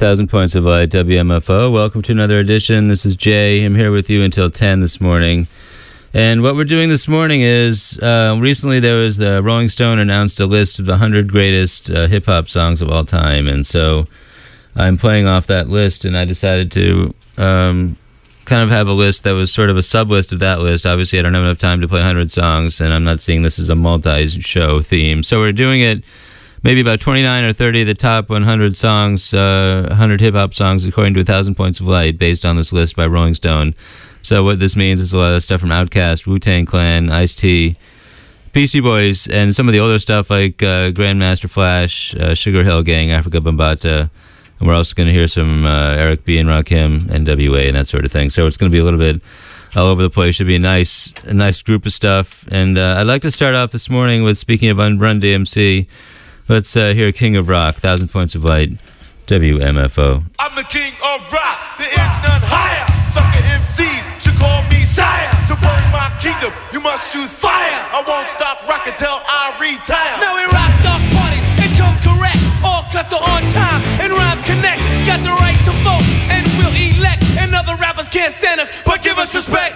1,000 Points of Light, WMFO. Welcome to another edition. This is Jay. I'm here with you until 10 this morning. And what we're doing this morning is, recently there was the Rolling Stone announced a list of the 100 greatest hip-hop songs of all time. And so I'm playing off that list, and I decided to kind of have a list that was sort of a sub-list of that list. Obviously, I don't have enough time to play 100 songs, and I'm not seeing this as a multi-show theme. So we're doing it maybe about 29 or 30 of the top 100 songs, 100 hip-hop songs according to 1,000 Points of Light based on this list by Rolling Stone. So what this means is a lot of stuff from Outkast, Wu-Tang Clan, Ice-T, Beastie Boys, and some of the older stuff like Grandmaster Flash, Sugar Hill Gang, Afrika Bambaataa. And we're also going to hear some Eric B. and Rakim, NWA, and that sort of thing. So it's going to be a little bit all over the place. Should be a nice group of stuff. And I'd like to start off this morning with, speaking of Run DMC, let's hear King of Rock, 1,000 Points of Light, WMFO. I'm the king of rock, there is none higher. Sucker MCs should call me sire. To run my kingdom, you must choose fire. I won't stop rocking till I retire. Now we rock dark parties and come correct. All cuts are on time and rhymes connect. Got the right to vote and we'll elect. And other rappers can't stand us, but give us respect.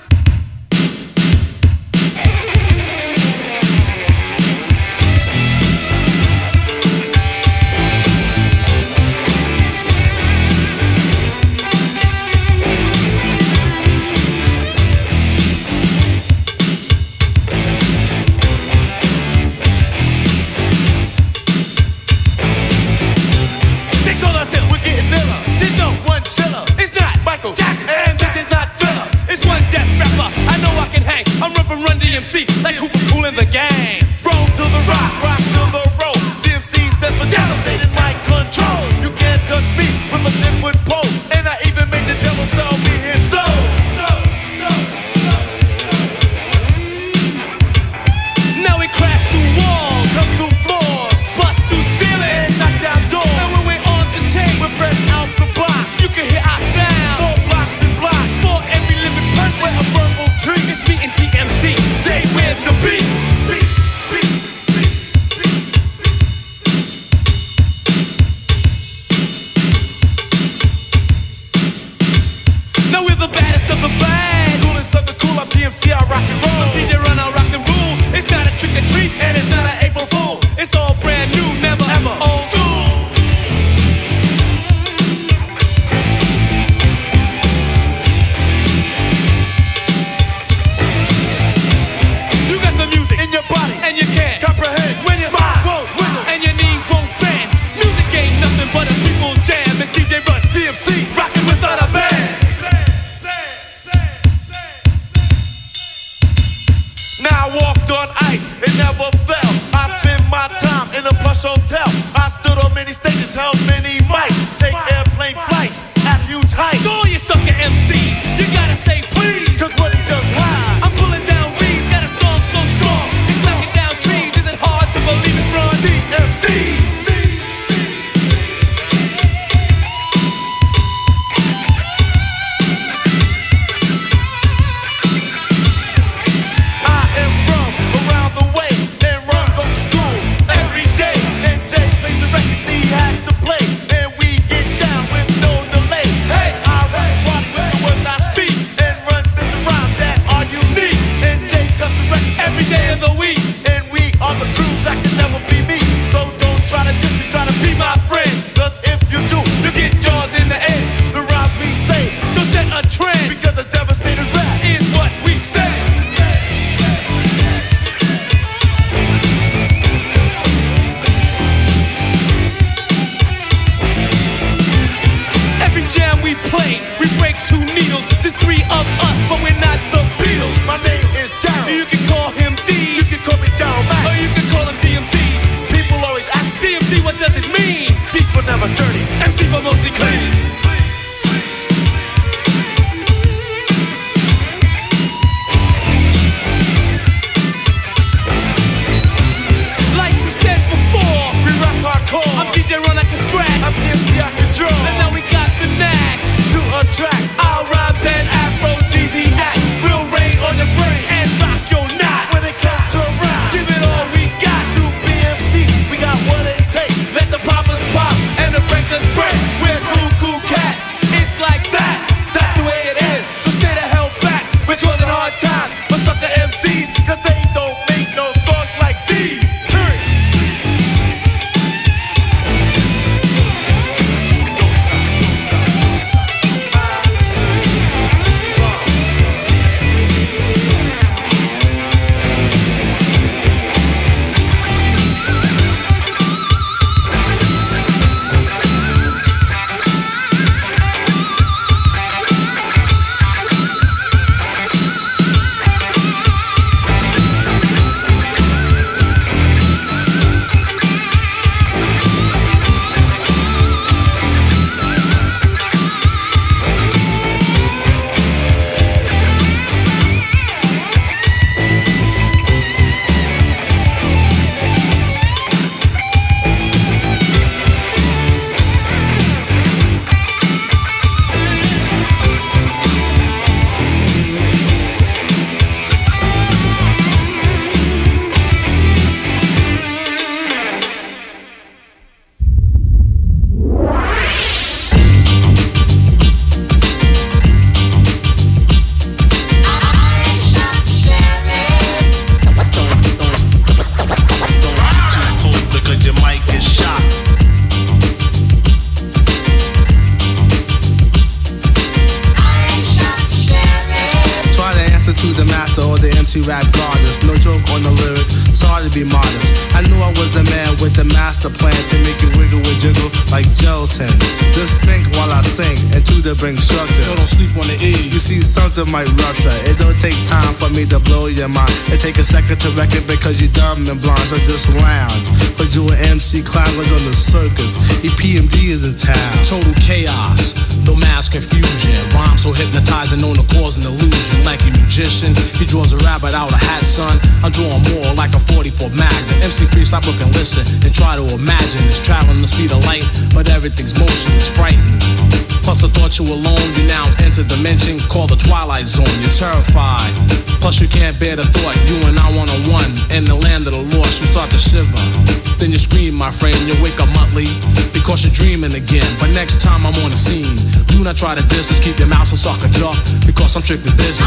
Run DMC, like who for cool in the game. Roll to the rock, rock to the roll. DMC stands for devastating like control. You can't touch me with a 10-foot pole. And I even made the devil sell me his soul. Now we crash through walls, come through floors, bust through ceilings, and knock down doors. And when we're on the tape, we're fresh out the box. You can hear our sound, 4 blocks and blocks, for every living person. We're a verbal tree. It's me and DMC. Jay, where's the beat? Now we're the baddest of the bad, coolest of the cool. I'm DMC, I rock and roll. I'm DJ Run, I rock and rule. It's not a trick or treat, and it's not an April Fool. It's all brand new, never ever old school. You got the music in your body, and you can't comprehend when your mind won't wiggle, and your knees won't bend. Music ain't nothing but a people's jam. It's DJ Run, DMC, rocking without a band. Now I walked on ice, it never fell. I spent my time in a plush hotel. I stood on many stages, held many mics. Take airplane flights at huge heights. So all you sucker MCs, you gotta say please. Cause when he jumps high, I'm pulling down reeds, got a song so strong. It's knocking down trees, is it hard to believe it's Run DMC? And rap goddess. No joke on the lyric, sorry to be modest. I knew I was the man with the master plan to make you wiggle and jiggle like gelatin. Just think while I sing, and to the bring structure. Yo, don't sleep on the E. You see, something might rupture. It don't take time for me to blow your mind. It take a second to record because you dumb and blind. So just lounge. But you an MC climbers on the circus. EPMD is in town. Total chaos, no mass confusion. Rhyme so hypnotizing, known to cause an illusion. Like a magician, he draws a rabbit out of hat, son. I'm drawing more like a 44 Magnum. MC free, stop, look and listen, and try to imagine. It's traveling the speed of light, but everything's motion is frightening. Plus the thought you alone, you now enter dimension called the Twilight Zone. You're terrified. Plus you can't bear the thought you and I one-on-one in the land of the lost. You start to shiver. Then you scream, my friend. You wake up monthly because you're dreaming again. But next time I'm on the scene, do not try to distance. Keep your mouth so sucker jaw because I'm strictly business.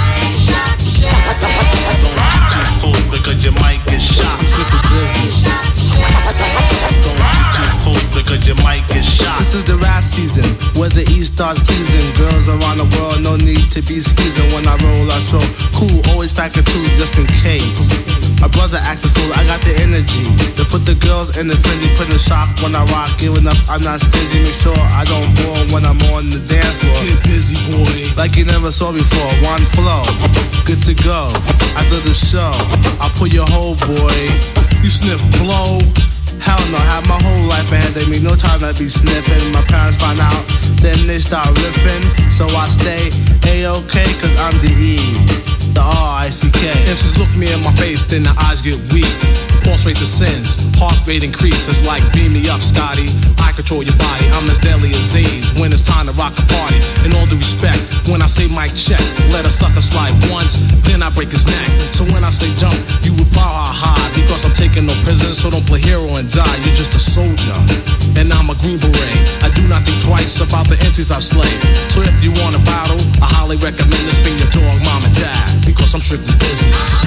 Don't get too close because you might get shot. I'm strictly business. Don't get too close because you might get shot. This is the rap season where the East starts pleasing. Girls around the world, no need to be skeezing. When I roll, I stroll cool, always pack a two just in case. My brother acts a fool, I got the energy to put the girls in the frenzy, put in shock when I rock. Giving up, I'm not stingy. Make sure I don't bore when I'm on the dance floor. Get busy, boy. Like you never saw before. One flow, good to go. After the show, I'll pull your whole boy. You sniff blow. Hell no, have my whole life ahead of me. No time to be sniffing. My parents find out, then they start riffing. So I stay A-OK, cause I'm the E, the R-I-C-K. MCs look me in my face, then the eyes get weak. Pulse rate descends, heart rate increases. Like beam me up, Scotty. I control your body, I'm as deadly as AIDS when it's time to rock a party. In all due respect, when I say mic check, let a sucker slide once, then I break his neck. So when I say jump, you would power high because I'm taking no prisoners, so don't play hero and die. You're just a soldier, and I'm a Green Beret. I do not think twice about the entities I slay. So if you want a battle, I highly recommend this. Bring your dog, mom and dad, because I'm strictly business.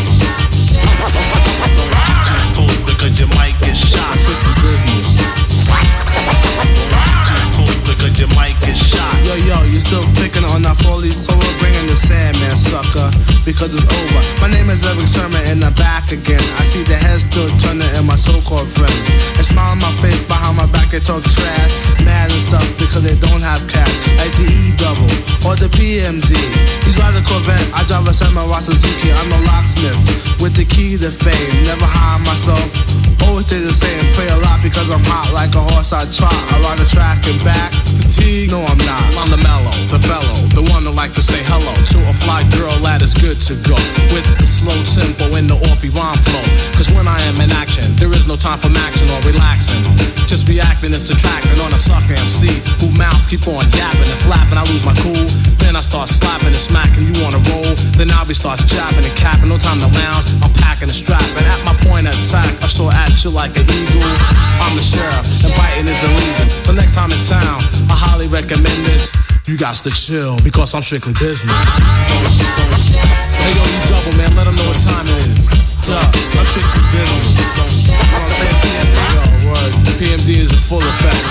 Don't get too close because you might get shot. Strictly business. Don't get too close because you might get shot. Yo, you still picking on that 4-leaf clover, bringing the Sandman, sucker, because it's over. My name is Eric Sherman, and I'm back again. I see the heads still turning in my so-called friends. They smile on my face, behind my back they talk trash, mad and stuff because they don't have cash. Like the E-double or the PMD. You drive the Corvette, I drive a Samurai Suzuki. I'm a locksmith with the key to fame. Never hide myself, always stay the same. Pray a lot because I'm hot like a horse I trot. I ride the track and back. Fatigue? No, I'm not. I'm the mellow, the fellow, the one that likes to say hello to a fly girl that is good to go. With the slow tempo and the offbeat rhyme flow. Cause when I am in action, there is no time for maxing or relaxing. Just reacting and subtracting on a sucker MC who mouths keep on yapping and flapping. I lose my cool, then I start slapping and smacking. You on a roll, then I'll be starts jabbing and capping. No time to lounge, I'm packing and strapping. At my point of attack, I soar at you like an eagle. I'm the sheriff, and biting is illegal. So next time in town, I highly recommend this. You got to chill, because I'm strictly business. Hey yo, you double, man, let them know what time it is. Yeah, I'm strictly business. You know what I'm saying? PMD, yo, word. PMD is in full effect.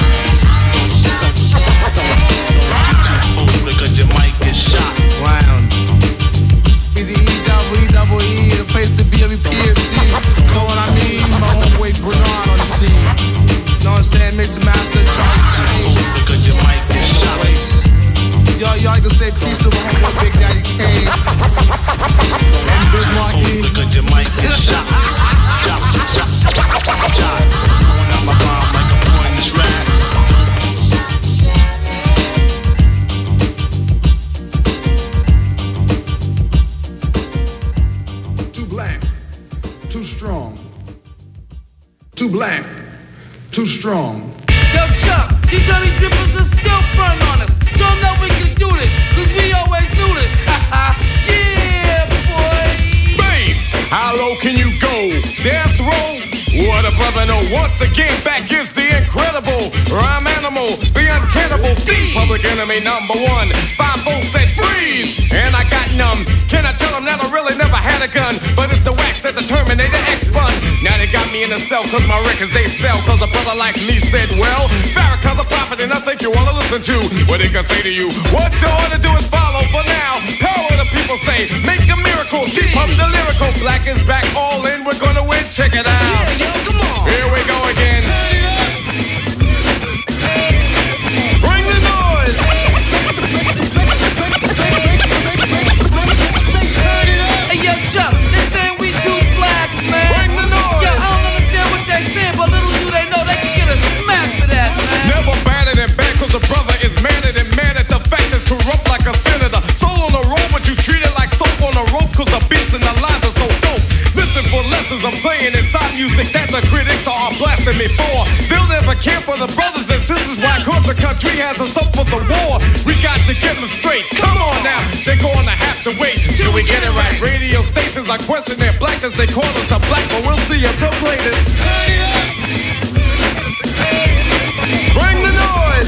Don't get too close because you might get shot. Lounge. Be the E-double-E, the place to be every PMD. Know what I mean? My homeboy Bernard on the scene. Know what I'm saying? Mix the master, Charlie Chase. Because you might get shot. Y'all can say peace to my homeboy Big Daddy Kane. And Bismarcky. Because you might get shot. Shot. Pulling out my bomb like I'm pouring this rap. Too black, too strong. Too black, too strong. Yo, Chuck, these early drippers are still front on us. Show them that we can do this, cause we always do this. Yeah, boy. Bass, how low can you go? Death row? What a brother, no. Once again, back is the incredible rhyme animal, the uncannibal D. Public enemy number one. 5-0 said freeze, and I got numb. Can I tell them that I really never had a gun? But it's the wax that the Terminator X spun. Now they got me in the cell, cause my records they sell. Cause a brother like me said, well, Farrakhan's a prophet and I think you wanna listen to what he can say to you. What you ought to do is follow for now. Power the people say, make a miracle, keep up the lyrical. Black is back, all in, we're gonna win, check it out. Yeah, yo, come on. Here we go again. Bring the noise. Hey, yo, Chuck, they saying we too black, man. Bring the noise. Yo, I don't understand what they saying, but little do they know they can get a smack for that, man. Never batted and bad, cause a brother is madder than mad at the fact that's corrupt like a senator. Soul on the road, but you treat it like soap on a rope, cause the beats and the lines are so dope. Listen for lessons I'm saying inside music that the critics are blasting me for. They'll never care for the brothers and sisters, why? Cause the country has us up for the war. We got to get them straight. Come on now, they're gonna have to wait till we get it right. Radio stations are questioning their blackness, they call us a black, but we'll see if they'll play this. Bring the noise.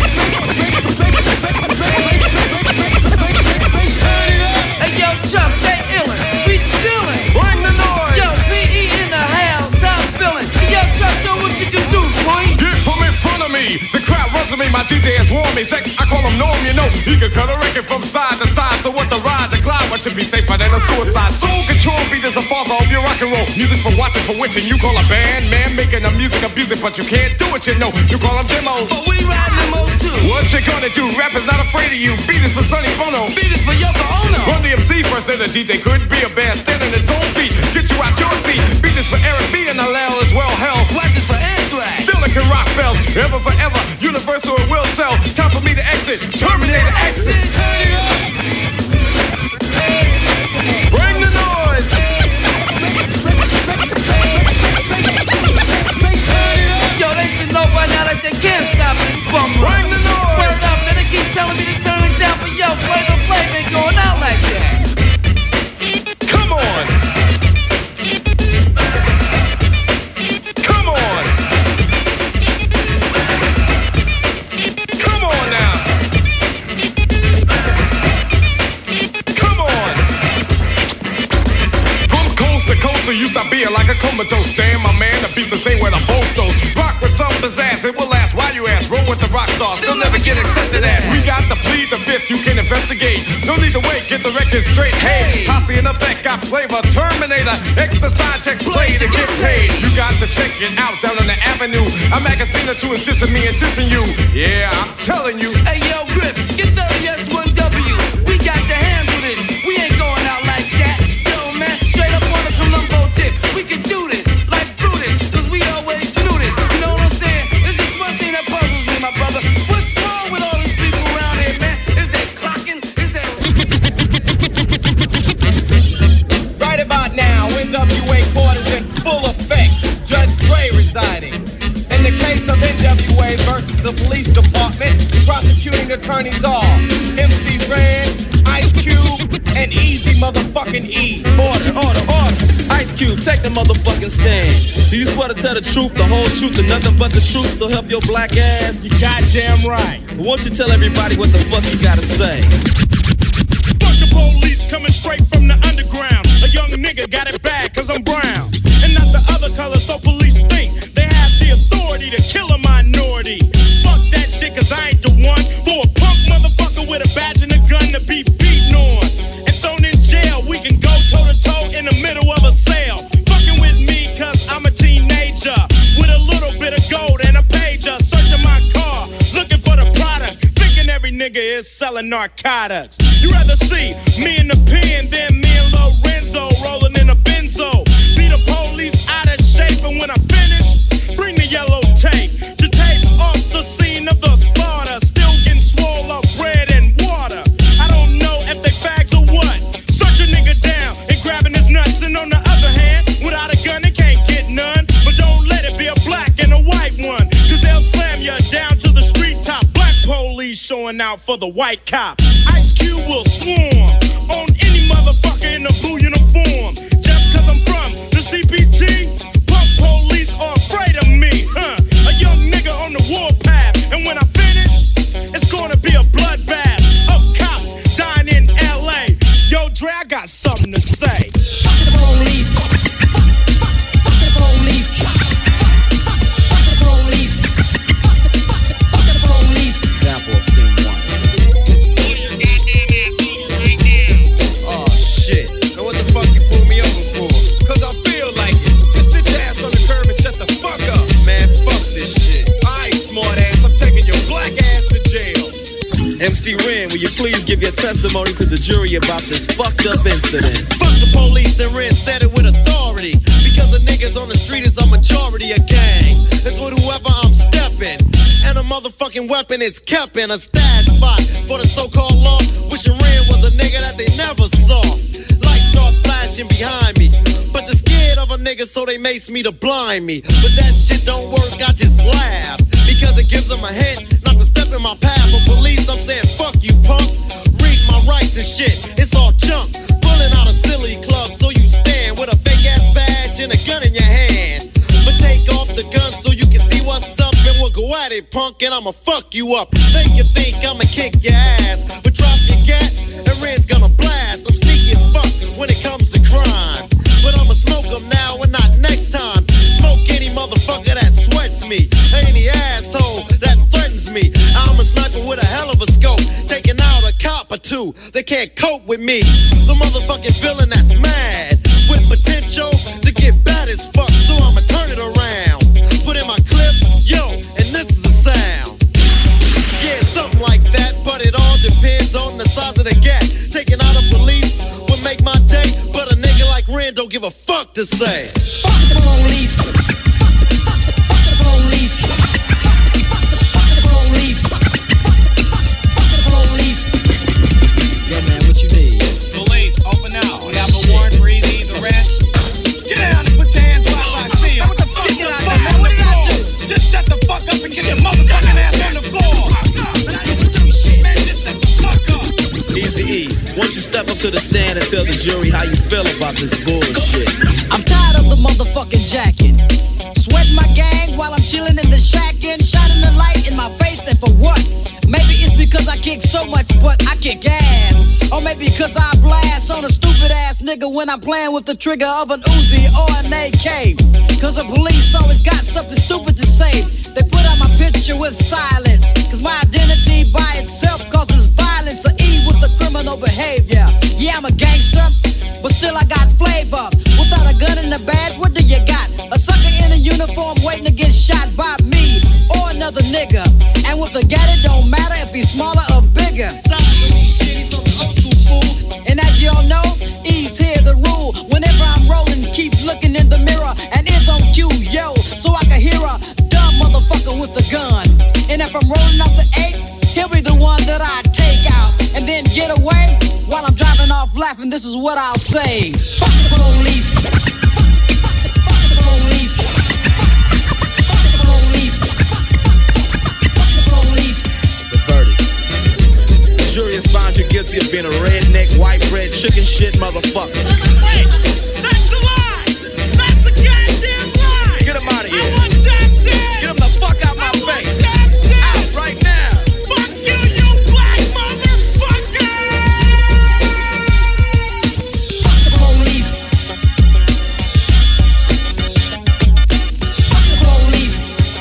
Hey, yo, Chuck, they illin', we chillin'. Bring the noise. Yo, PE in the house, stop feeling. Yo, Chuck, show what you can do, boy. Get from in front of me. The crowd runs to me. My DJ has warned me. Sex, I call him Norm, you know. He can cut a record from side to side. So what the ride, the glide, what should be safer than a suicide? Soul control beat is the father of your rock and roll. Music for watching, for witching. You call a band, man, making the music abuse it, but you can't do it, you know. You call them demos. But we ride limos too. What you gonna do? Rap is not afraid of you. Beat is for Sonny Bono. Beat is for Yoko Ono. Run the MC first, and the DJ could be a band standing its own feet. Get you out your seat. Beat is for Eric B and Allel as well. Hell, Wax is for Anthrax. still it can rock bells. Ever forever, universal it will sell. Time for me to exit. Terminator exit. Bring the noise. Yo, they should know by now that they can't stop this bum run. Bring the noise. Word up, man, they keep telling me to turn it down, but yo, Flavor Flav ain't going out like that. Come on. Come on. Come on now. Come on. From coast to coast, so you stop being like a comatose. Stand, my man, the beats the same where the boast goes. Rock with some pizzazz, it will last. Why you ask? Roll with the rock stars. Still never get accepted as. We got to plead the fifth, you can investigate. No need to wait, get the record straight. Hey, posse in effect, got flavor. Terminator, exercise checks, play to get paid. You got to check it out down on the avenue. A magazine or two is dissing me and dissing you. Yeah, I'm telling you. Hey, yo, Grip, get 30S1W. We got to handle this. We ain't going out like that. Yo, man, straight up on the Columbo tip. We can do this like Brutus, cause we always do this. You know what I'm saying? There's just one thing that puzzles me, my brother. What's wrong with all these people around here, man? Is they clocking? Is they... Right about now, NWA court is in full effect. Judge Dre residing. In the case of NWA versus the police department, prosecuting attorneys are MC Ren, Ice Cube, and Easy motherfucking E. Order, order, order. Ice Cube, take the motherfucking stand. Do you swear to tell the truth, the whole truth, and nothing but the truth, so help your black ass? You goddamn right. Won't you tell everybody what the fuck you gotta say? Fuck the police coming straight from the underground. A young nigga got it bad cause I'm brown. And not the other color, so police think they have the authority to kill a minority. Fuck that shit cause I ain't the one for a punk motherfucker with a badge and a gun to be beaten on. And thrown in jail, we can go toe to toe in the middle of a sale. Fucking with me cause I'm a teenager with a little bit of gold and a pager. Searching my car, looking for the product. Thinking every nigga is selling narcotics. You rather see me in the pen than me and Lorenzo rolling in a benzo. Be the police out of shape, and when I finish, bring the yellow tape to tape off the scene of the slaughter. Still getting swole up bread and water. I don't know if they fags or what. Search a nigga down and grabbing his nuts, and on the other hand, without a gun they can't get none. But don't let it be a black and a white one, cause they'll slam you down to the street top. Black police showing out for the white cop. Ice Cube will swarm on any motherfucker in a blue uniform. Just cause I'm from the CPT, punk police are afraid of me, huh? A young nigga on the warpath, and when I finish, it's gonna be a bloodbath of cops dying in LA. Yo, Dre, I got something to say. Fuck the police. Fuck the police. testimony to the jury about this fucked up incident. Fuck the police and Ren said it with authority. Because the niggas on the street is a majority of gang. It's with whoever I'm stepping. And a motherfucking weapon is kept in a stash spot for the so-called law. Wishing Ren was a nigga that they never saw. Lights start flashing behind me, but they're scared of a nigga, so they mace me to blind me. But that shit don't work, I just laugh, because it gives them a hint not to step in my path. For police, I'm saying fuck you, punk. Read my rights and shit, it's all junk. Pulling out a silly club, so you stand with a fake ass badge and a gun in your hand. But take off the gun so you can see what's up, and we'll go at it, punk, and I'ma fuck you up. Make you think I'ma kick your ass, but drop your gat and Ren's gonna blast. I'm sneaky as fuck when it comes to crime, but I'ma smoke them now and not next time. Smoke any motherfucker that sweats me, any asshole that threatens me. I'm a sniper with a hell of a scope, taking out a cop or two. They can't cope with me. The motherfucking villain that's mad with potential to get bad as fuck, so I'ma turn it around. Put in my clip, yo, and this is the sound. Yeah, something like that, but it all depends on the size of the gap. Taking out a police would make my day, but a nigga like Ren don't give a fuck to say. Fuck the police. Fuck the police. Fuck the police. Fuck the police. Yeah, man, what you need? Police, open out. We have a warrant for Easy's arrest. Get down and put your hands where I see him. What the fuck? Get out of there, man. What did I do? Just shut the fuck up and get your motherfucking ass on the floor. But I didn't do shit. Man, just shut the fuck up. Easy E, won't you step up to the stand and tell the jury how you feel about this bullshit? I'm tired of the motherfucking jacket. Sweating my gang while I'm chilling in the shack and shining the light in my face, and for what? Maybe it's because I kick so much, but I kick ass. Or maybe because I blast on a stupid ass nigga when I'm playing with the trigger of an Uzi or an AK. Cause the police always got something stupid to say. They put out my picture with silence, cause my identity by itself causes violence. Or E with the criminal behavior. Yeah, I'm a gangster, but still I got flavor. Without a gun and a badge, what do you got? A sucker in a uniform waiting to get shot by me or another nigga. And with a gat, it don't matter if he's smaller or bigger. And as y'all know, E's here the rule. Whenever I'm rolling, keep looking in the mirror and it's on cue, yo, so I can hear a dumb motherfucker with a gun. And if I'm rolling up the 8, he'll be the one that I take out and then get away while I'm driving off laughing. This is what I'll say. Fuck the police. Fuck the police. Fuck the police. Fuck the police. The verdict. The jury has found you guilty of being a redneck, white bread, chicken shit motherfucker. Wait, that's a lie. That's a goddamn lie. Get him out of here. I want justice. Get him the fuck out my face. Justice. Out right now. Fuck you, you black motherfucker. Fuck the police. Fuck the police.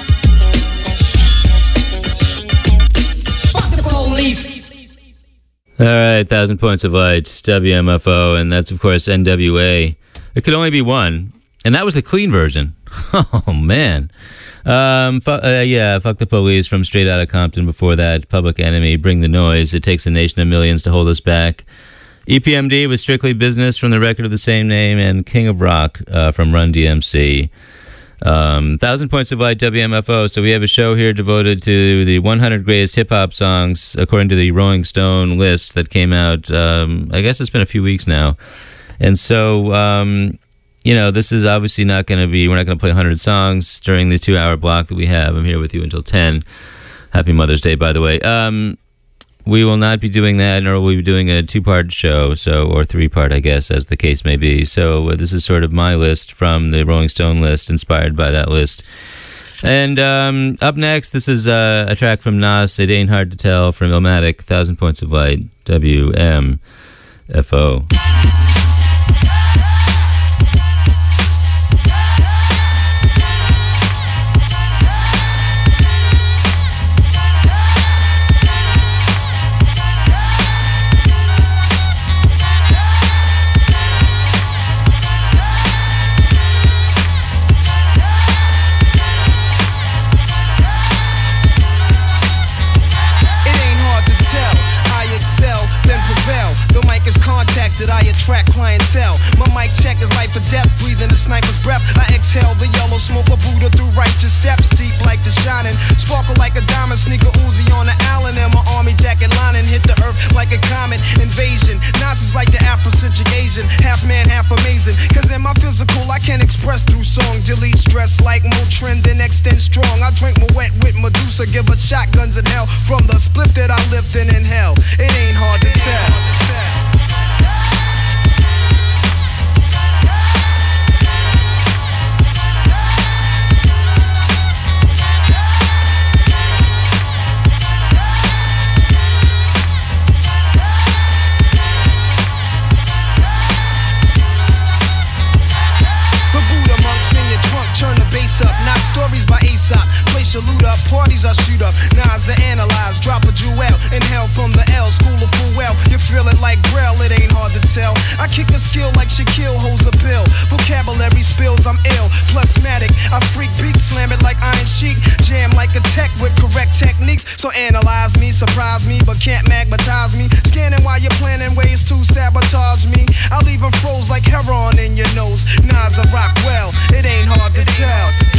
Fuck the police. All right, 1,000 Points of Light, WMFO, and that's, of course, NWA. It could only be one, and that was the clean version. Oh, man. Fuck the Police from Straight Outta Compton. Before that, Public Enemy, Bring the Noise. It takes a nation of millions to hold us back. EPMD was Strictly Business from the record of the same name, and King of Rock from Run DMC. 1,000 Points of Light, WMFO. So we have a show here devoted to the 100 greatest hip-hop songs according to the Rolling Stone list that came out, I guess it's been a few weeks now. And so, this is obviously not going to be, we're not going to play 100 songs during the 2-hour block that we have. I'm here with you until 10. Happy Mother's Day, by the way. We will not be doing that, nor will we be doing a 2-part show, or 3-part, I guess, as the case may be. So this is sort of my list from the Rolling Stone list, inspired by that list. And up next, this is a track from Nas, It Ain't Hard to Tell, from Illmatic, 1,000 Points of Light, WMFO. Been attract clientele. My mic check is life or death, breathing the sniper's breath. I exhale the yellow smoke of Buddha through righteous steps, deep like the shining, sparkle like a diamond, sneaker Uzi on the island, and my army jacket lining hit the earth like a comet invasion. Nazis like the Afrocentric Asian, half man, half amazing. Cause in my physical, I can express through song, delete stress like Motrin, then extend strong. I drink my wet with Medusa, give her shotguns in hell from the split that I lived in hell. It ain't hard to tell. Turn the bass up, not stories by Aesop. Place your loot up, parties I shoot up. Nas I analyze, drop a jewel. Inhale from the L, school of full well. You feel it like Braille, it ain't hard to tell. I kick a skill like Shaquille holds a pill. Vocabulary spills, I'm ill, plusmatic. I freak beat, slam it like Iron Sheik. Jam like a tech with correct techniques. So analyze me, surprise me, but can't magnetize me. Scanning while you're planning ways to sabotage me. I'll leave them froze like heroin in your nose. Nas I rock well, it ain't hard to tell.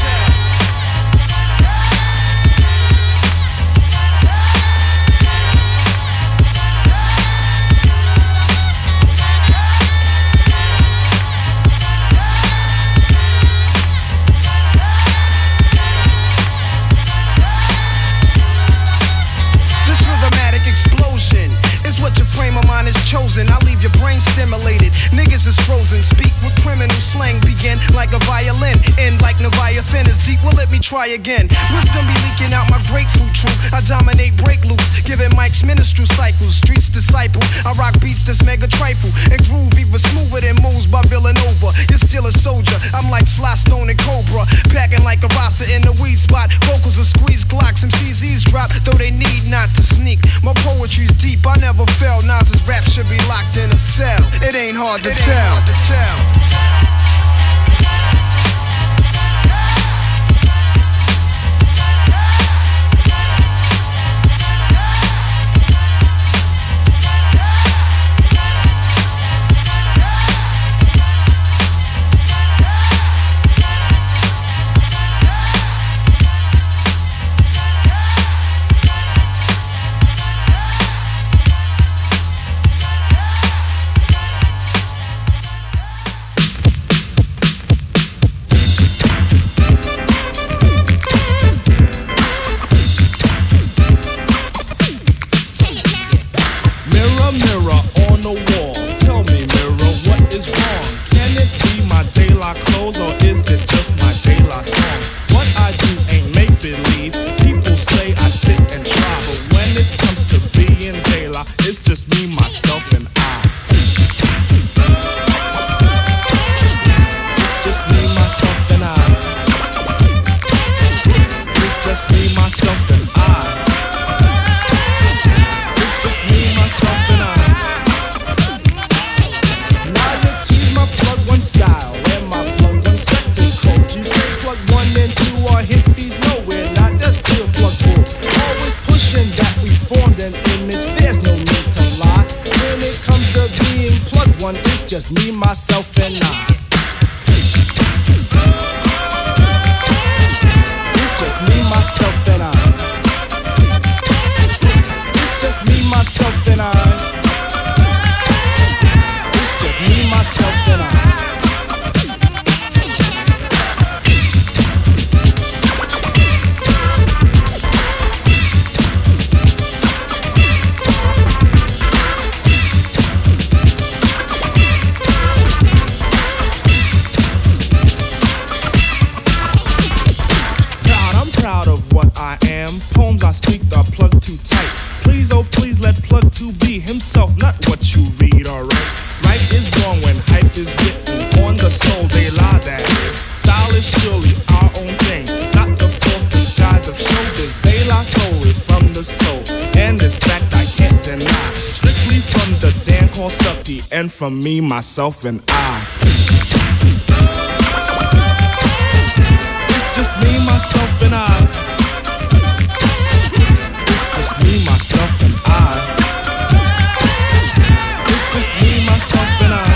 This rhythmatic explosion is what your frame of mind is chosen. I leave your brain stimulated. Niggas is frozen. Speak with criminal slang. Begin like a violin. End like Leviathan is deep. Well, let me try again. Wisdom be leaking out my grapefruit true. I dominate break loose. Giving mics ministry cycles. Streets disciple. I rock beats that's mega trifle. And groove even smoother than moves by Villanova. You're still a soldier. I'm like Sly Stone and Cobra. Packing like a roster in the weed spot. Vocals are squeezed. Glocks and CZs drop. Though they need not to sneak. My poetry's deep. I never fell. Nas's rap should be locked in a cell. It ain't hard to tell. And from me, myself, and I. It's just me, myself, and I. It's just me, myself, and I. It's just me, myself, and I.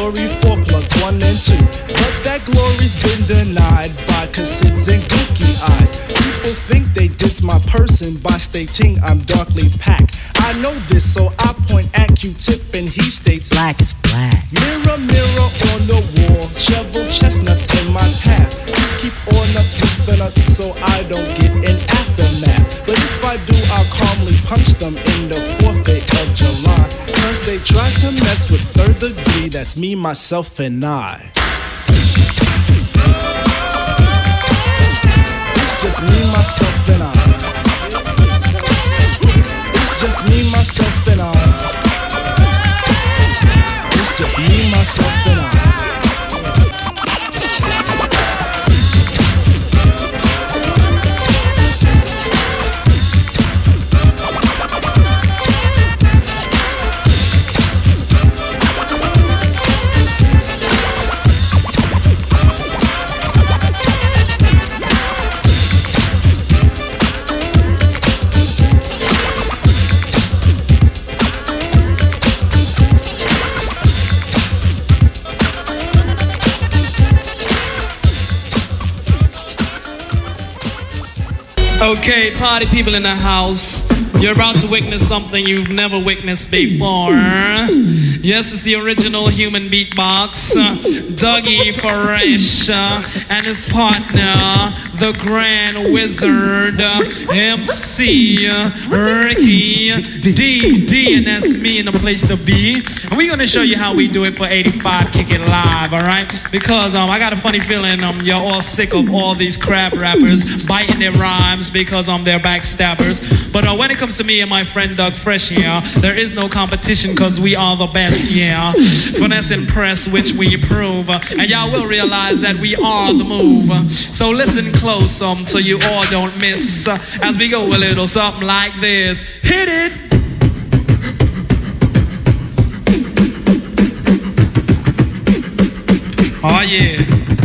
glory for plugs 1 and 2. But that glory's been denied by cassids and gookie eyes. People think they diss my person by stating I'm darkly packed. I know this, so I point at Q-Tip and he states black is black. Mirror, mirror on the wall, shovel chestnuts in my path. Just keep all nuts with the nuts so I don't get an aftermath. But if I do, I'll calmly punch them in the 4th day of July. Cause they try to mess with 3rd degree, that's me, myself, and I. It's just me, myself, and I. It's just me, myself, and I. It's just me, myself, and I. Okay, party people in the house, you're about to witness something you've never witnessed before. Yes, it's the original human beatbox, Dougie Fresh and his partner, the Grand Wizard, MC Ricky D, and that's me in the place to be. And we're gonna show you how we do it for 85 Kick It Live, alright? Because I got a funny feeling you're all sick of all these crap rappers biting their rhymes because they're backstabbers. But when it comes to me and my friend Doug Fresh here, there is no competition because we are the best, yeah. Finesse and press, which we prove. And y'all will realize that we are the move. So listen close so you all don't miss as we go a little something like this. Hit it! Oh yeah.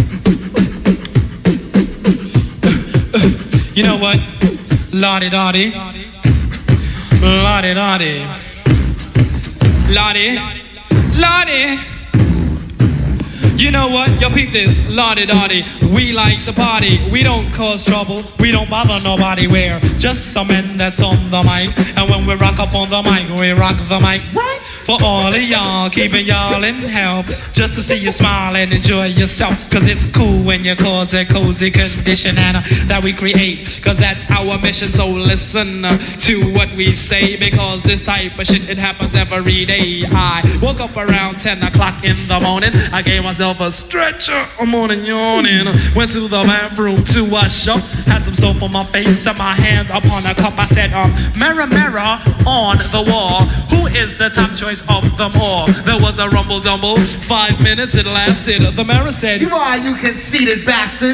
You know what? La-di-da-di. La-di-da-di. La-di. La-di. You know what? Yo, peep this. La-di-da-di. We like to party. We don't cause trouble. We don't bother nobody. We're just some men that's on the mic. And when we rock up on the mic, we rock the mic. Right? For all of y'all, keeping y'all in health. Just to see you smile and enjoy yourself. Cause it's cool when you cause a cozy condition and that we create. Cause that's our mission. So listen to what we say. Because this type of shit, it happens every day. I woke up around 10 o'clock in the morning. I gave myself a stretcher. I'm morning yawning. Went to the bathroom to wash up. Had some soap on my face and my hand upon a cup. I said, mirror, mirror on the wall. Who is the top choice of them all? There was a rumble dumble. 5 minutes it lasted. The mirror said, "You are, you conceited bastard."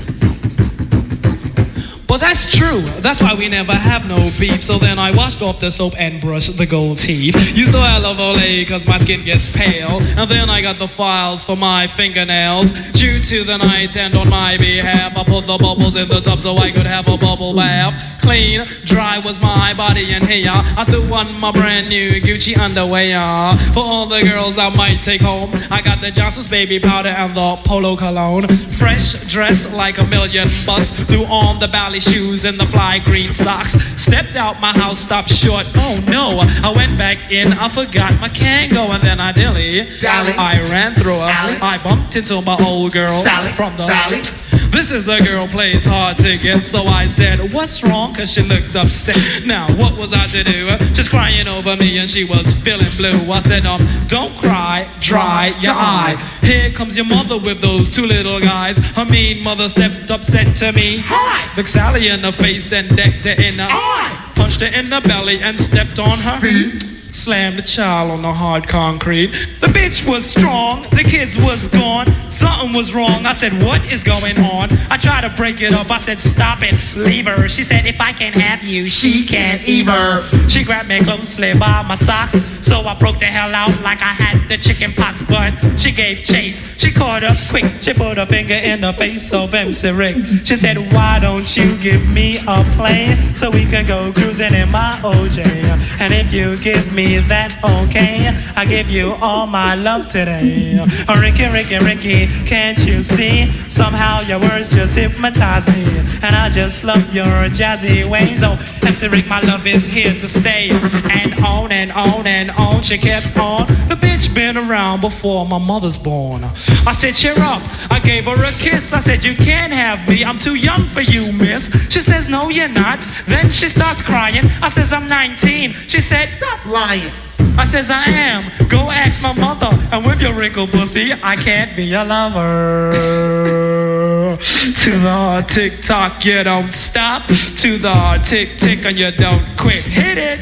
Well, that's true. That's why we never have no beef. So then I washed off the soap and brushed the gold teeth. Used to love Olay cause my skin gets pale. And then I got the files for my fingernails. Due to the night and on my behalf, I put the bubbles in the tub so I could have a bubble bath. Clean, dry was my body and hair. I threw on my brand new Gucci underwear. For all the girls I might take home, I got the Johnson's baby powder and the Polo cologne. Fresh dress like a million bucks. Threw on the ballet shoes and the fly green socks. Stepped out my house, stopped short. Oh no, I went back in, I forgot my Kango, and then I dilly-dally. I ran through her. I bumped into my old girl Sally from the valley. This is a girl plays hard to get, so I said, what's wrong? Cause she looked upset. Now, what was I to do? She's crying over me and she was feeling blue. I said, don't cry, dry your eye. Here comes your mother with those two little guys. Her mean mother stepped up, said to me, hi. Looked Sally in the face and decked her in the eye. Punched her in the belly and stepped on her feet. Slammed the child on the hard concrete. The bitch was strong, the kids was gone. Something was wrong, I said, what is going on? I tried to break it up, I said, stop it, leave her. She said, if I can't have you, she can't either. She grabbed me closely by my socks, so I broke the hell out like I had the chicken pox. But she gave chase, she caught up quick. She put her finger in the face of MC Rick. She said, why don't you give me a plane so we can go cruising in my OJ? And if you give me me that, okay? I give you all my love today. Ricky, Ricky, Ricky, can't you see? Somehow your words just hypnotize me, and I just love your jazzy ways. Oh, MC Rick, my love is here to stay. And on and on and on, she kept on. The bitch been around before my mother's born. I said, cheer up. I gave her a kiss. I said, you can't have me. I'm too young for you, miss. She says, no, you're not. Then she starts crying. I says, I'm 19. She said, stop lying. I says, I am. Go ask my mother. And with your wrinkled pussy, I can't be your lover. To the tick-tock, you don't stop. To the tick-tick, and you don't quit. Hit it.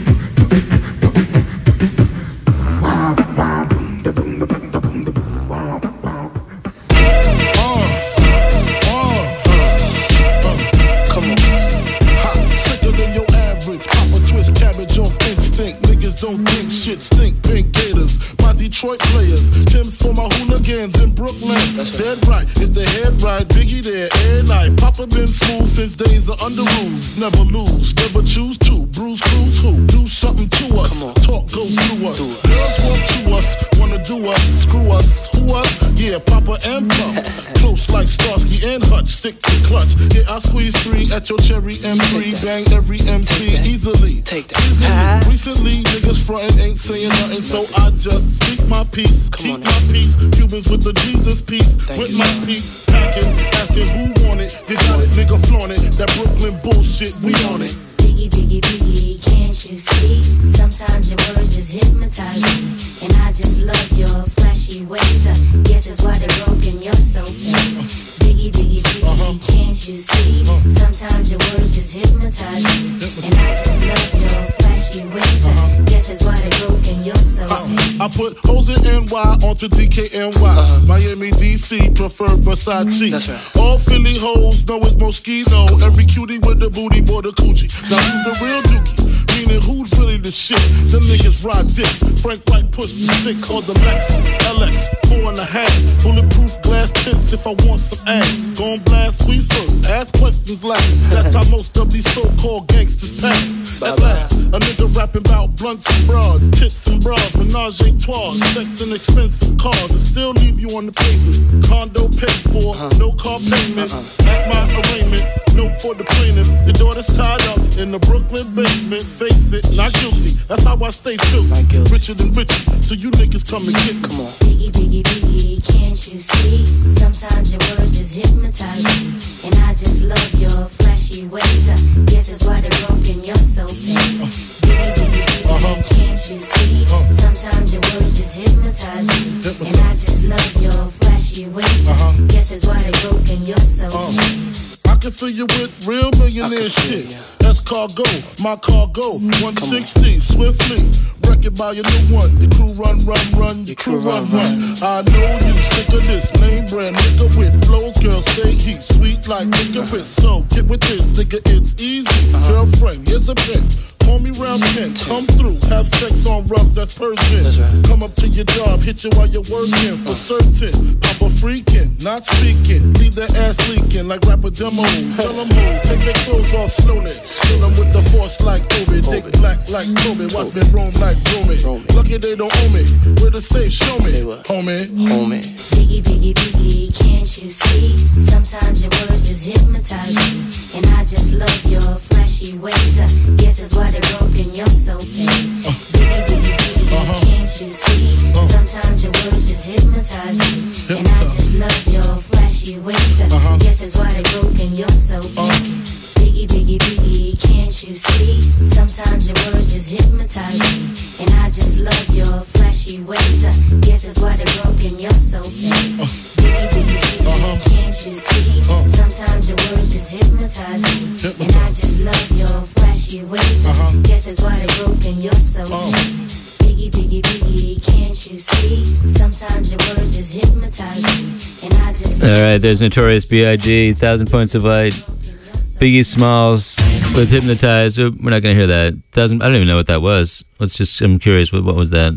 Don't think shit stink, pink gators. My Detroit players, Tim's for my hooligans in Brooklyn. Dead right, if the head right, Biggie there, and night. Papa been smooth since days of under rules. Never lose, never choose to. Bruise, cruise, who? Do something to us. Talk, go through us. Girls walk to us, wanna do us, screw us. Who us? Yeah, Papa and Pump. Close like Starsky and Hutch, stick to clutch. Yeah, I squeeze 3 at your cherry M3. Bang every MC easily. Take that. Easily. Recently, niggas frontin' ain't saying nothing, so I just speak my peace, keep my peace. Cubans with the Jesus peace, with my peace. Packing, asking who want it. You got it, nigga, flaunt it. That Brooklyn bullshit, we on it. Biggie, Biggie, Biggie, can't you see? Sometimes your words just hypnotize me, and I just love your flashy ways. Guess that's why they're broken, you're so fake. Biggie, Biggie, Biggie, can't you see? Sometimes your words just hypnotize me, and I just love your flashy ways. Guess that's why they're broken, you're so fake. I put O's and NY onto DKNY. Miami, DC, prefer Versace. That's right. All Philly hoes know it's Moschino. Every cutie with the booty, boy, the coochie. Now who's the real dookie? Meaning who's really the shit? Them niggas ride dicks. Frank White push the 6 or the Lexus LX 4.5. Bulletproof glass tints if I want some ass. Gon' blast squeeze first, ask questions last. That's how most of these so-called gangsters pass. At last, a nigga rapping about blunts and broads, tits and bras, menage a trois, sex and expensive cars, and still leave you on the pavement. Condo paid for, no car payment. At my arraignment, note for the plaintiff. Your daughter's tied up in the Brooklyn basement. Face it, not guilty. That's how I stay true. Richer than richer, so you niggas come and get me. Come on. Biggie, Biggie, Biggie, can't you see? Sometimes your words just hypnotize me, and I just love your flashy ways. Guess that's why they're broken, you're so fake. Biggie, Biggie, Biggie, can't you see? Sometimes your words just hypnotize me, and I just love your flashy ways. Guess that's why they're broken, you're so fake. I can fill you with real millionaire shit. That's cargo, my cargo. 160, swiftly. Wreck it by your new one. Your crew run, your crew run. I know you sick of this name brand nigga with flows. Girl, stay heat, sweet like licorice. So get with this, nigga, it's easy. Girlfriend, here's a pin. Call me round 10, come through, have sex on rugs, that's Persian. Come up to your job, hit you while you're working, for certain. Papa freaking, not speaking, leave their ass leaking like rapper demo. Tell them who, take their clothes off slowly. Kill them with the force like Obi, dick black like Toby, watch me roam like Romy. Lucky they don't owe me, where to say, show me, homie. Biggie, Biggie, Biggie, can't you see? Sometimes your words just hypnotize me, and I just love your flashy ways. Guess that's why they're broken, you're so fake. Biggie, Biggie, Biggie, can't you see? Sometimes your words just hypnotize me, and I just love your flashy ways. Guess that's why they're broken, you're so fake. Biggie, Biggie, Biggie, can't you see? Sometimes your words just hypnotize me, and I just love your flashy ways. Guess that's why they're broken, you're so fake. Biggie, Biggie, Biggie, can't you see? Sometimes your words just hypnotize me, and I just love your flashy ways. Guess that's why they're broken, you're so fake. Biggie, Biggie, Biggie, can't you see? Sometimes your words just hypnotize me, and I just. All right, there's Notorious B.I.G., 1,000 Points of Light. Biggie Smalls with Hypnotize. We're not going to hear that. I don't even know what that was. I'm curious, what was that?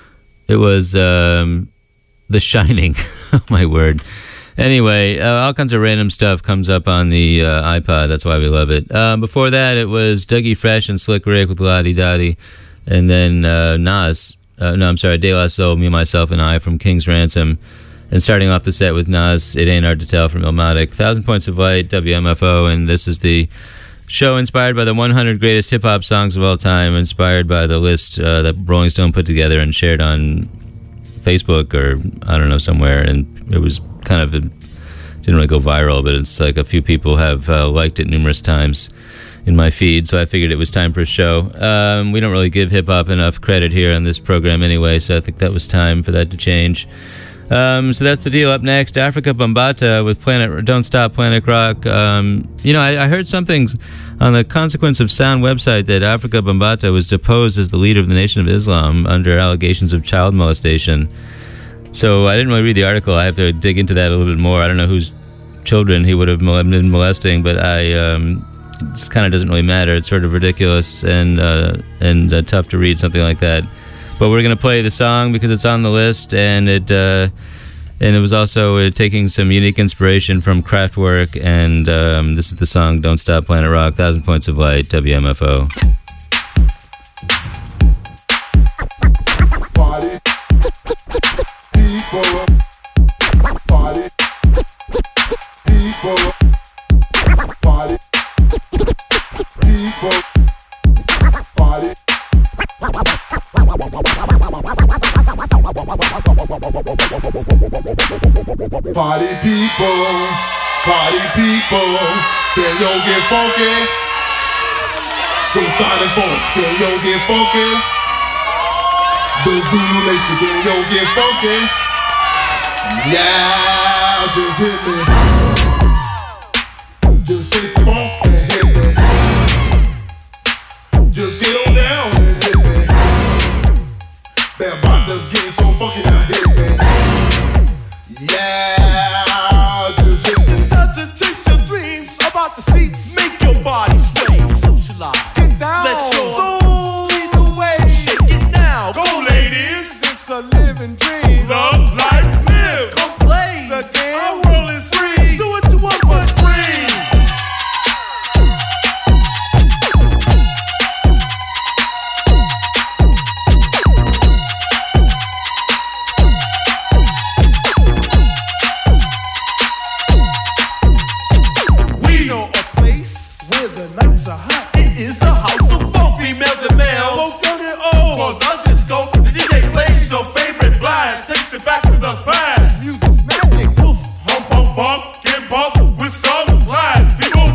It was The Shining. Oh, my word. Anyway, all kinds of random stuff comes up on the iPod. That's why we love it. Before that, it was Dougie Fresh and Slick Rick with Lottie Dottie. And then Nas, De La Soul, Me, Myself, and I from King's Ransom. And starting off the set with Nas, It Ain't Hard to Tell from Illmatic, 1,000 Points of Light, WMFO, and this is the show inspired by the 100 greatest hip-hop songs of all time, inspired by the list that Rolling Stone put together and shared on Facebook or, I don't know, somewhere, and it was kind of, it didn't really go viral, but it's like a few people have liked it numerous times in my feed, so I figured it was time for a show. We don't really give hip-hop enough credit here on this program anyway, so I think that was time for that to change. So that's the deal. Up next, Africa Bambaataa with Don't Stop Planet Rock. I heard something on the Consequence of Sound website that Africa Bambaataa was deposed as the leader of the Nation of Islam under allegations of child molestation. So I didn't really read the article. I have to dig into that a little bit more. I don't know whose children he would have been molesting, but it kind of doesn't really matter. It's sort of ridiculous and tough to read something like that. But we're going to play the song because it's on the list, and it was also taking some unique inspiration from Kraftwerk, and this is the song Don't Stop Planet Rock, 1,000 Points of Light, WMFO. Party people, party people, party people, party. Party people, can yo get funky? Suicide Force, can yo get funky? The Zulu Nation, can yo get funky? Yeah, just hit me. Just taste the funk and hit me. Just get on down and hit me. Bambaataa's getting so funky now, hit me. Yeah, just hit me. It's time to chase your dreams about the seats. Make your body sway, socialize. Get down, let your soul lead the way. Shake it now, go ladies. It's a living dream. Love, life, live. Come play the game. Our world is free. Do what you want, but free. nights are hot. It is a house of both females and males. Both young and old. For the disco, the DJ plays your favorite blast. Takes it back to the past. Music's magic. Poof, hump, bump, bump, get bumped with some blast. People.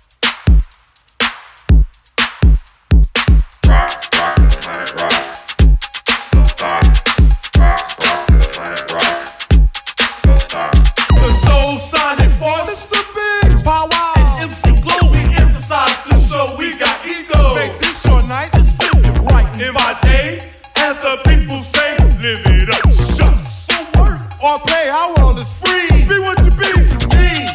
Rock, rock to the planet, rock. Don't stop. Rock, rock to the planet, rock. Don't stop. The soul sonic force. It's the big power. And MC Glow, we emphasize this show. We got ego. Make this your night. Just live it right in my day. As the people say, live it up. Shucks. So work or play, our world is free. Be what you be to me.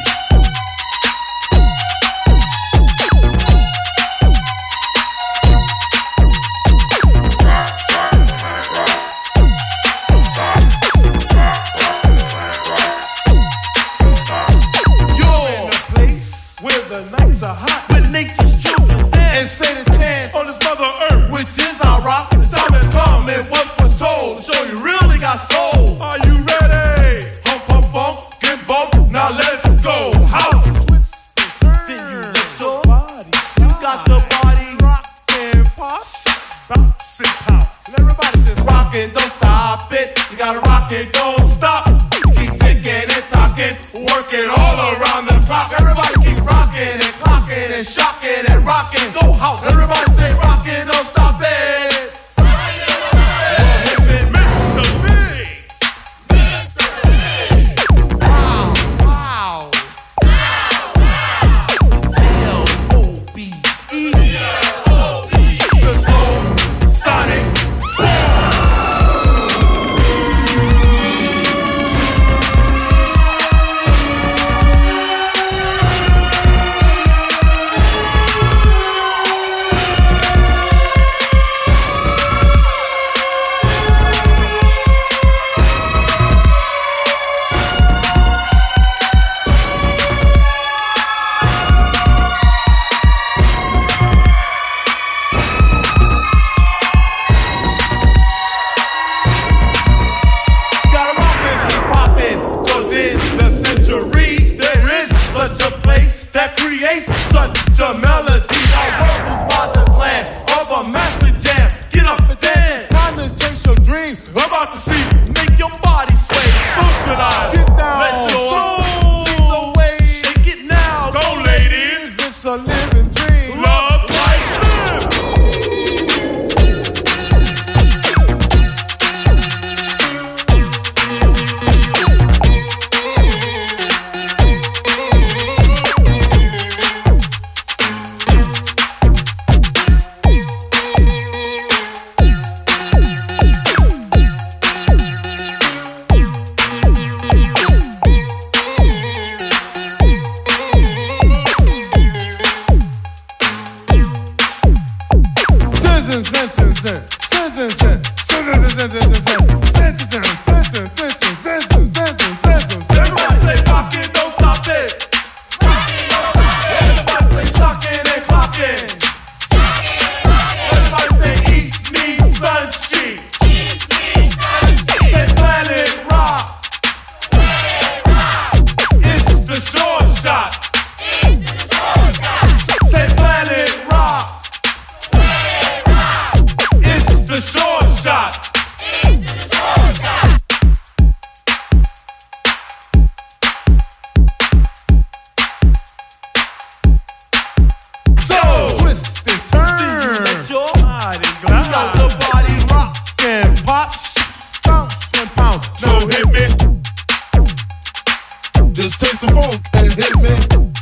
The nights are hot with nature's children dance and say the chance on this mother earth, which is our rock. The time has come and what for soul to show you really got soul. Are you ready? Hump, hump, bump, get bumped. Now let's go. House. Then you let your body. You got the body rock and pop, bounce and pounce. And everybody just rockin', don't stop it. You gotta rock it, don't stop. Keep ticking and talking, working all around the clock. Everybody keep rocking and clocking and shocking and rocking. Go house. Everybody say rocking, don't stop it. Hit me, Mr. Big. Mr. Big. Wow, wow. G-L-O-B-E. The Soul Sonic. So hit me. Just taste the funk and hit me.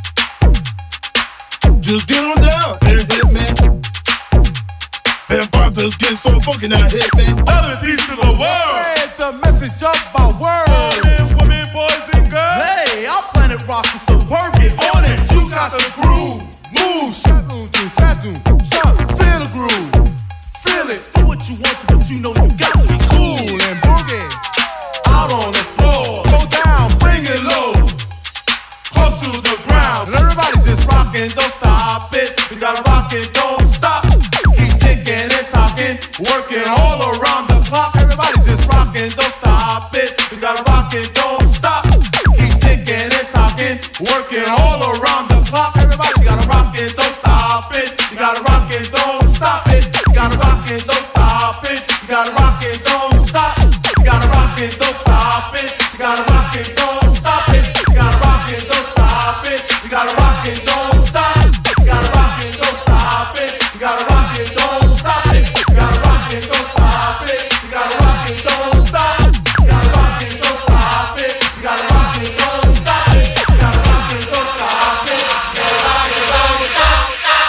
Just get on down and hit me. And Bontas get so funky now hit me. Other peace to the world. Spread the message of my world. Men, women, boys, and girls. Hey, our planet rock is so work it on it. You got the groove. Move, shadow, tattoo, shot, feel the groove. Feel it, do what you want to, but you know you got to be cool and boogie. Out on the floor, go down, bring it low. Close to the ground, and everybody just rockin', don't stop it. We gotta rock it, don't stop. Keep ticking and talking, working all around the clock. Everybody just rockin', don't stop it. We gotta rock it, don't stop. Keep ticking and talking, working all around the clock. Everybody gotta rock it, don't stop it. You gotta rock it, don't stop it. You gotta rock it, don't stop it. You gotta rock it, don't stop. You gotta rock it, don't stop it. You gotta rock it, don't stop it. You gotta rock it, don't stop it. You gotta rock it, don't stop. You gotta rock it, don't stop it. You gotta rock it, don't stop it. You gotta rock it, don't stop it. You gotta rock it, don't stop. You gotta rock it, don't stop it. You gotta rock it, don't stop it. You gotta rock it, don't stop it. You gotta rock it, don't stop.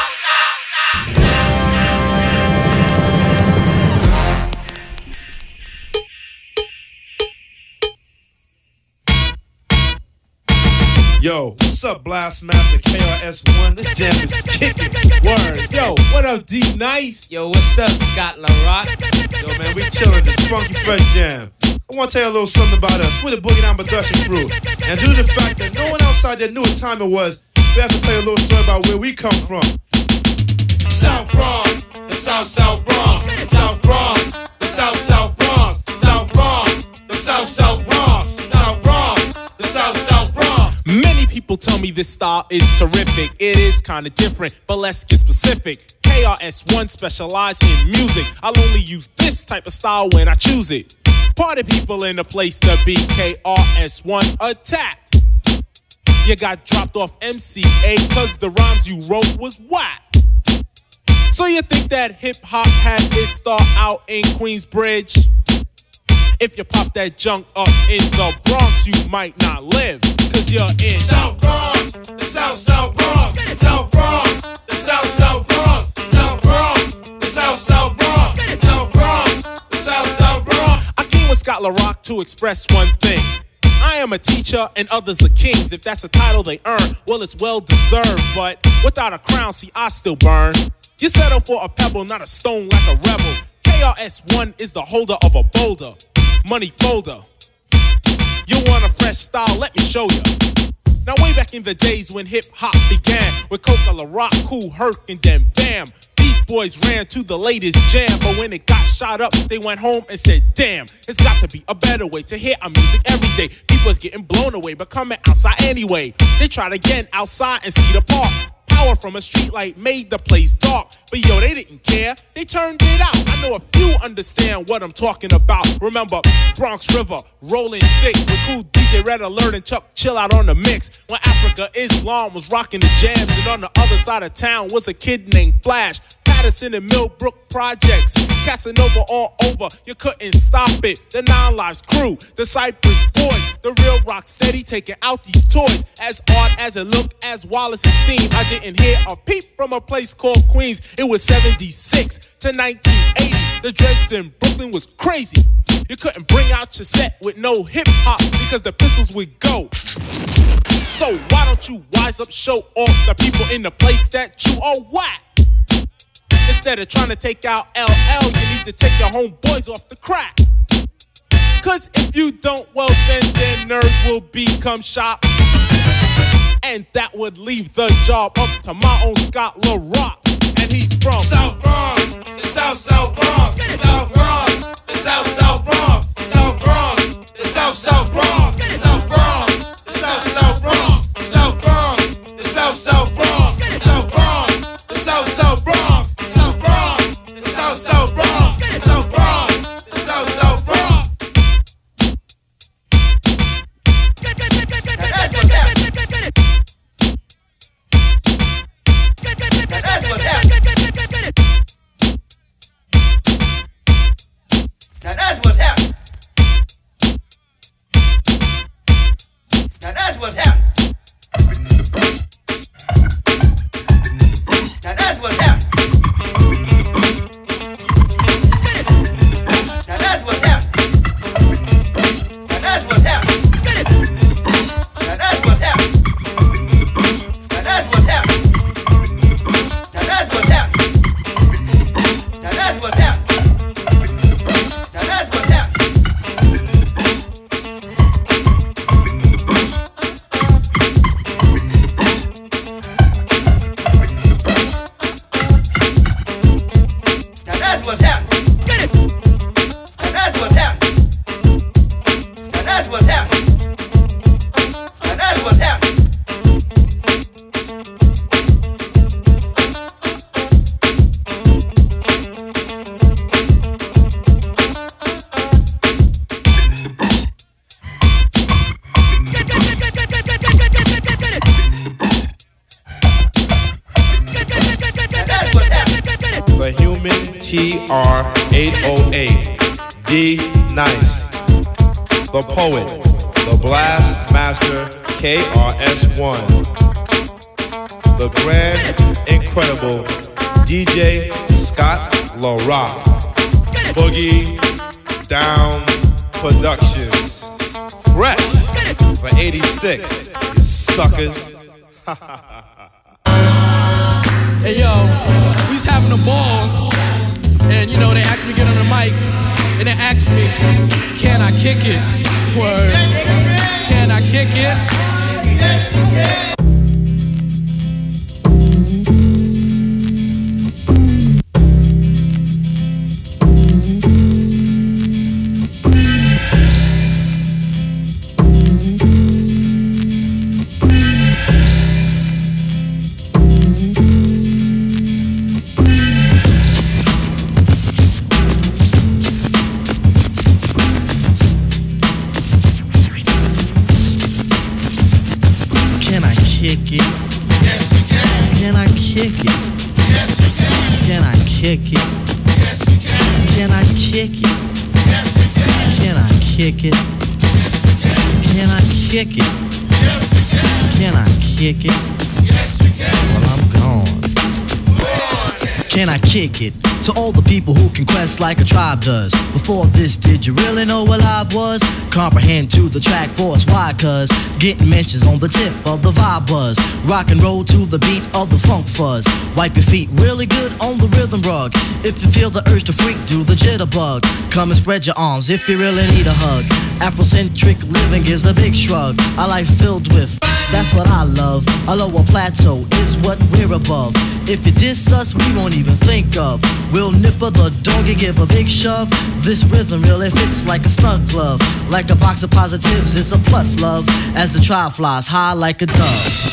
Yo, what's up, Blast Master KRS-One? This jam is kicking. Word. Yo, what up, D Nice? Yo, what's up, Scott LaRock? Yo, man, we chillin' this funky fresh jam. I want to tell you a little something about us. We're the Boogie Down Production crew. And due to the fact that no one outside there knew what time it was, we have to tell you a little story about where we come from. South Bronx, the South Bronx, South Bronx, the South Bronx, South Bronx, the South Bronx, South Bronx, the South Bronx. Many people tell me this style is terrific. It is kinda different, but let's get specific. KRS-One specialize in music. I'll only use this type of style when I choose it. Party people in the place to be. KRS-One attacked. You got dropped off MCA cause the rhymes you wrote was whack. So you think that hip-hop had its start out in Queensbridge? If you pop that junk up in the Bronx, you might not live, cause you're in South Bronx, the South Bronx, South Bronx, the South Bronx, South Bronx, the South Bronx, South Bronx, the South Bronx. I came with Scott LaRock to express one thing. I am a teacher and others are kings. If that's a title they earn, well, it's well deserved. But without a crown, see, I still burn. You settle for a pebble, not a stone like a rebel. KRS-One is the holder of a boulder. Money folder. You want a fresh style? Let me show you. Now way back in the days when hip-hop began, with Coca, LaRock, Kool Herc, and then bam, Beat Boys ran to the latest jam. But when it got shot up, they went home and said, damn, it's got to be a better way to hear our music every day. People's getting blown away, but coming outside anyway. They tried again outside and see the park. Power from a streetlight made the place dark. But yo, they didn't care, they turned it out. I know a few understand what I'm talking about. Remember Bronx River, rolling thick with cool DJ Red Alert and Chuck Chill out on the mix. When Africa Islam was rocking the jams, and on the other side of town was a kid named Flash. Patterson and Millbrook projects, Casanova all over, you couldn't stop it. The Nine Lives crew, the Cypress Boys, the real rock steady taking out these toys. As odd as it looked, as Wallace it seemed, I didn't hear a peep from a place called Queens. It was 76 to 1980. The dreads in Brooklyn was crazy. You couldn't bring out your set with no hip hop because the pistols would go. So why don't you wise up, show off the people in the place that you are whack? Instead of trying to take out LL, you need to take your homeboys off the crack. Cause if you don't, well then their nerves will become shot. And that would leave the job up to my own Scott LaRock. And he's from South Bronx, the South Bronx, South Bronx, the South Bronx, South Bronx, the South Bronx, South Bronx, the South Bronx, South Bronx, the South Bronx, South Bronx, the South Bronx, South Bronx, the South Bronx, South Bronx, the South Bronx. That's what's happening. That's what's happening. 808. D Nice. The Poet. The Blast Master KRS-One. The Grand Incredible DJ Scott LaRock. Boogie Down Productions. Fresh for 86. You suckers. Hey yo, we was having a ball, and you know they asked me to get on the mic, and they asked me, can I kick it? Word. Can I kick it? Kick it? Yes, you can. Can I kick it? Yes, you can. Can I kick it? Yes, you can. Can I kick it? Yes, you can. Can I kick it? Yes, you can. Can I kick it? Yes, you can. Can I kick it? Yes, you can. Well, I'm gone. Can I kick it? To all the people who can quest like a tribe does. Before this, did you really know what live was? Comprehend to the track force, why? Cause getting mentions on the tip of the vibe buzz. Rock and roll to the beat of the funk fuzz. Wipe your feet really good on the rhythm rug. If you feel the urge to freak, do the jitterbug. Come and spread your arms if you really need a hug. Afrocentric living is a big shrug. A life filled with, that's what I love. A lower plateau is what we're above. If you diss us, we won't even think of. We'll nipper the dog and give a big shove. This rhythm really fits like a snug glove. Like a box of positives, it's a plus love. As the tribe flies high like a dove.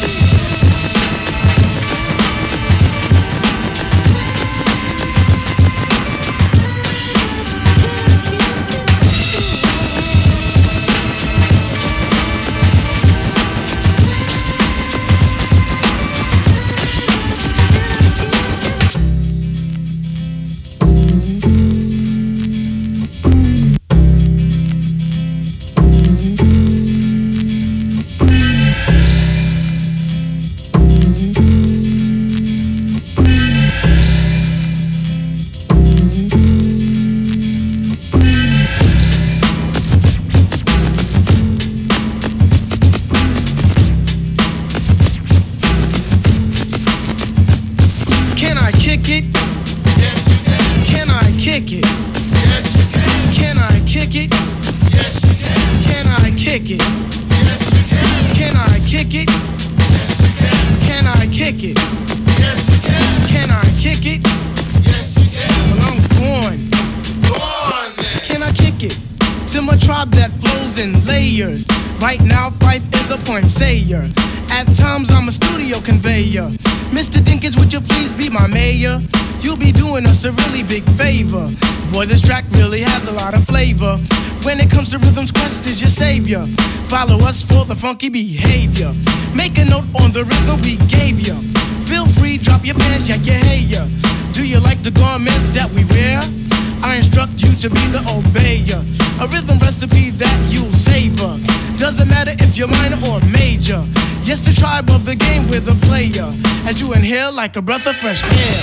Boy, this track really has a lot of flavor. When it comes to rhythms, Quest is your savior. Follow us for the funky behavior. Make a note on the rhythm we gave you. Feel free, drop your pants, yank your hair. Do you like the garments that we wear? I instruct you to be the obeyer. A rhythm recipe that you'll savor. Doesn't matter if you're minor or major. Yes, the tribe of the game with a player. As you inhale like a breath of fresh air.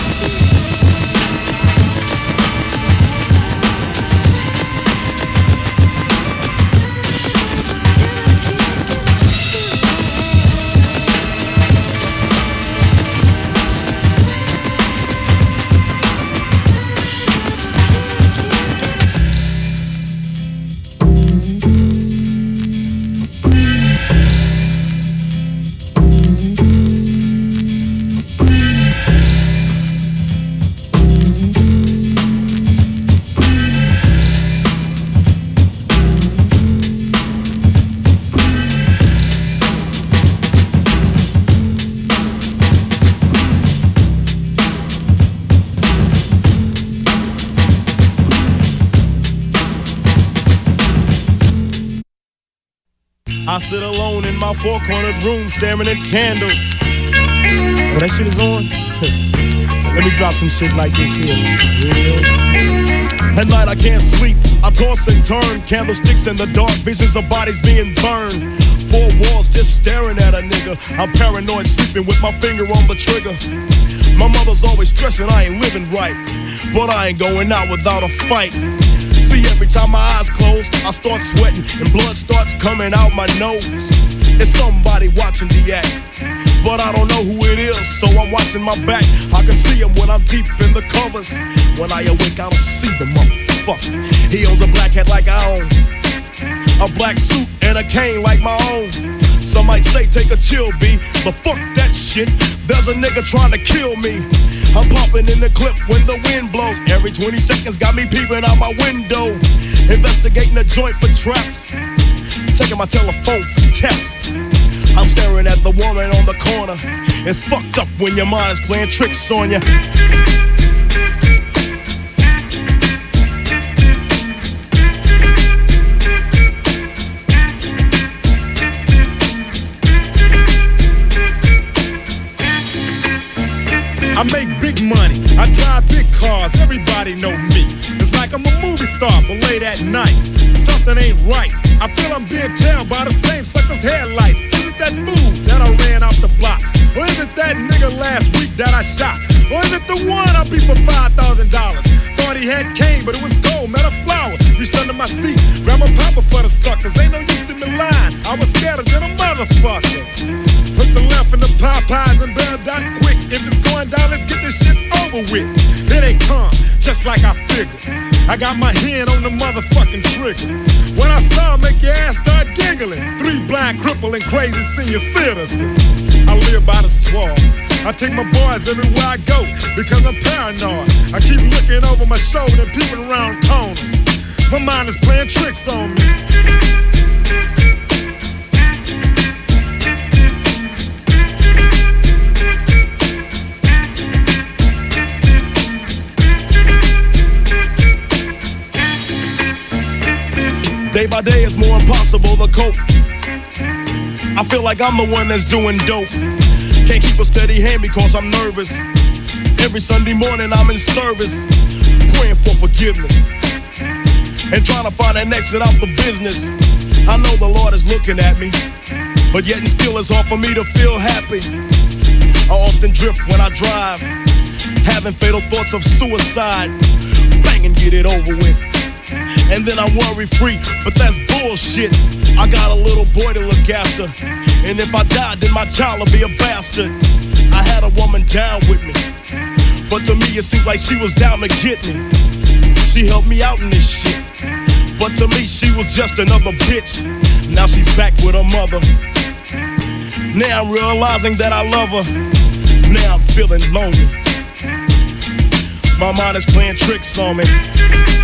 I sit alone in my four-cornered room staring at candles. Oh, that shit is on? Let me drop some shit like this here. Real slow. At night I can't sleep, I toss and turn. Candlesticks in the dark, visions of bodies being burned. Four walls just staring at a nigga. I'm paranoid, sleeping with my finger on the trigger. My mother's always stressing I ain't living right, but I ain't going out without a fight. See, every time my eyes close, I start sweating and blood starts coming out my nose. It's somebody watching the act, but I don't know who it is, so I'm watching my back. I can see him when I'm deep in the covers. When I awake, I don't see the motherfucker. He owns a black hat like I own, a black suit and a cane like my own. Some might say take a chill, B, but fuck that shit. There's a nigga trying to kill me. I'm popping in the clip when the wind blows. Every 20 seconds got me peeping out my window. Investigating the joint for traps, checking my telephone for taps. I'm staring at the woman on the corner. It's fucked up when your mind is playing tricks on you. I make big money, I drive big cars, everybody know me. It's like I'm a movie star, but late at night, something ain't right. I feel I'm being tailed by the same sucker's headlights. Is it that fool that I ran off the block? Or is it that nigga last week that I shot? Or is it the one I beat for $5,000? Thought he had cane, but it was gold, met a flower. Reached under my seat, grabbed my popper for the suckers. Ain't no use to me lying, I was scared than a motherfucker. Hook the left in the Popeyes and bail down quick. If it's going down, let's get this shit over with. Here they come, just like I figured. I got my hand on the motherfucking trigger. When I saw him, make your ass start giggling. 3 blind, crippled, and crazy senior citizens. I live by the swamp. I take my boys everywhere I go because I'm paranoid. I keep looking over my shoulder and peeping around corners. My mind is playing tricks on me. Day by day it's more impossible to cope. I feel like I'm the one that's doing dope. Can't keep a steady hand because I'm nervous. Every Sunday morning I'm in service, praying for forgiveness and trying to find an exit out the business. I know the Lord is looking at me, but yet and still it's hard for me to feel happy. I often drift when I drive, having fatal thoughts of suicide. Bang and get it over with, and then I'm worry-free, but that's bullshit. I got a little boy to look after, and if I die, then my child will be a bastard. I had a woman down with me, but to me it seemed like she was down to get me. She helped me out in this shit, but to me she was just another bitch. Now she's back with her mother. Now I'm realizing that I love her. Now I'm feeling lonely. My mind is playing tricks on me.